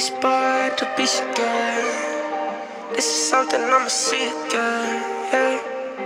this bar to be scared. This is something I'ma see again, yeah.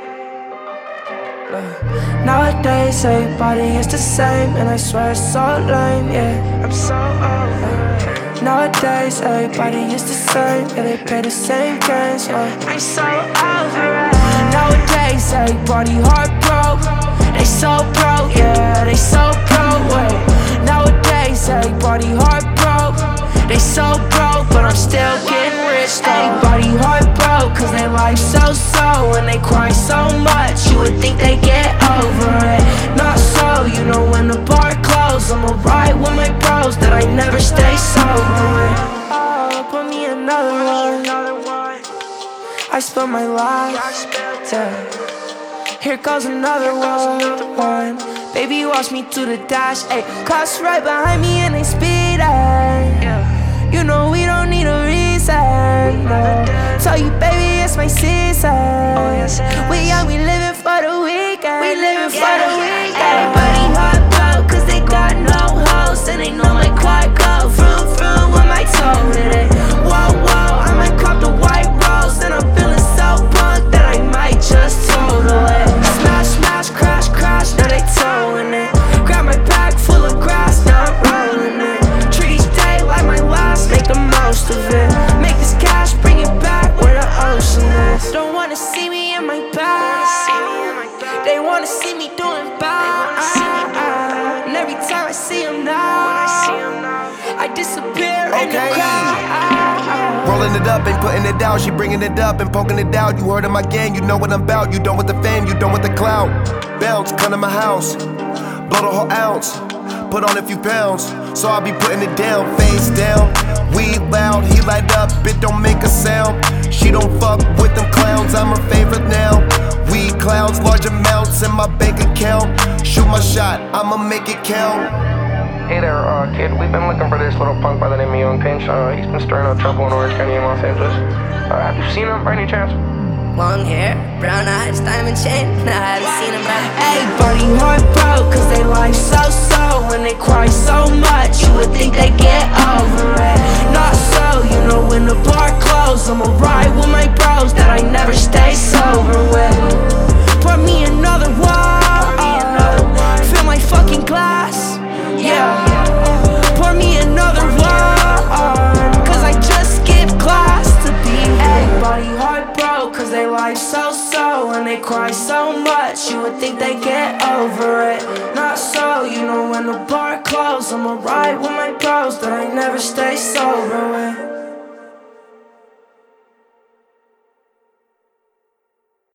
Nowadays everybody is the same, and I swear it's so lame, yeah. I'm so over it. Nowadays everybody is the same, yeah, they play the same games, yeah. I'm so over it. Nowadays everybody heartbroke, they so broke, yeah, they so broke, wait. Nowadays everybody heartbroke, they so broke, but I'm still getting rich though. Everybody heartbroke, cause their life's so and they cry so much, you would think they get over it. Not so, you know when the bar closed, I'ma ride with my bros that I never stay sober with. Oh, put me another one. I spilled my life, yeah. Here goes another one. Baby, watch me through the dash, ayy. Cops right behind me and they speeding. You know we don't need a reason, no. Tell you, baby, it's my season. We young, we living for the weekend. We living for the weekend. Everybody heartbroken, cause they got no hoes, and they know my car go vroom vroom with my toe in it. Whoa, whoa, I might cop the white rose, and I'm feeling so punk that I might just total it. Smash, smash, crash, crash, now they towing it. Grab my bag full of grass, now I'm rolling it. Treat each day like my last, make the most of it. Make this cash, bring it back where the ocean is. Don't wanna see me in my bag, they wanna see me doing bad. And every time I see them now, I disappear in the crowd. Rolling it up, ain't putting it down. She bringing it up and poking it out. You heard of my gang, you know what I'm about. You done with the fame, you done with the clout. Bounce, come to my house, blow the whole ounce. Put on a few pounds, so I'll be putting it down. Face down, weed loud, he light up, it don't make a sound. She don't fuck with them clowns, I'm her favorite now. Weed clouds, large amounts in my bank account. Shoot my shot, I'ma make it count. Hey there, kid. We've been looking for this little punk by the name of Young Pinch. He's been stirring up trouble in Orange County in Los Angeles. Have you seen him by any chance? Long hair, brown eyes, diamond chain. Nah, I haven't seen him, but everybody heartbroken, cause they life so and they cry so much, you would think they get over it. Not so, you know when the bar closed, I'ma ride with my bros that I never stay sober with. Pour me another one, fill my fucking glass, yeah. Pour me another one, cause I just skipped class to be here. Everybody heartbroken, cause they life so and they cry so much, you would think they get over it. Not so, you know when the bar closed, I'ma ride with my bros that I never stay sober